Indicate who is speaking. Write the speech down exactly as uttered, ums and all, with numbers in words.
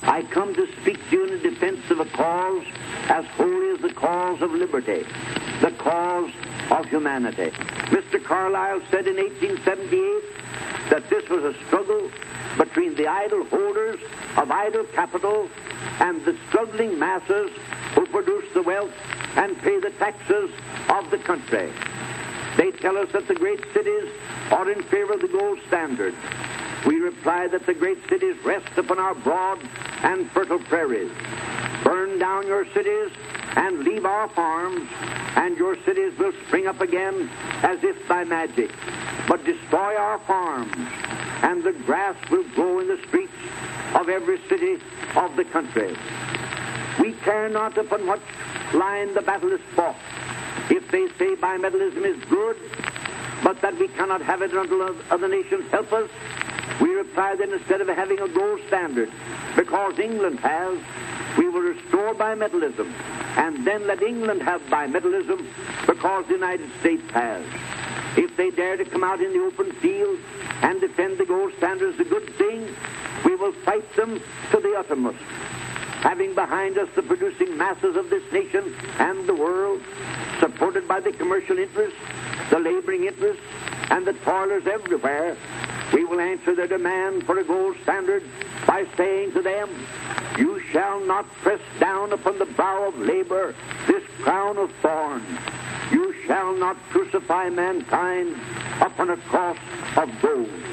Speaker 1: I come to speak to you in defense of a cause as holy as the cause of liberty, the cause of humanity. Mister Carlyle said in eighteen seventy-eight that this was a struggle between the idle holders of idle capital and the struggling masses who produce the wealth and pay the taxes of the country. They tell us that the great cities are in favor of the gold standard. We reply that the great cities rest upon our broad and fertile prairies. Burn down your cities and leave our farms, and your cities will spring up again as if by magic. But destroy our farms, and the grass will grow in the streets of every city of the country. We care not upon what line the battle is fought. If they say bimetallism is good, but that we cannot have it until other nations help us, we reply that instead of having a gold standard, because England has, we will restore bimetallism, and then let England have bimetallism because the United States has. If they dare to come out in the open field and defend the gold standard as a good thing, we will fight them to the uttermost. Having behind us the producing masses of this nation and the world, supported by the commercial interests, the laboring interests, and the toilers everywhere, we will answer their demand for a gold standard by saying to them, you shall not press down upon the brow of labor this crown of thorns. You shall not crucify mankind upon a cross of gold.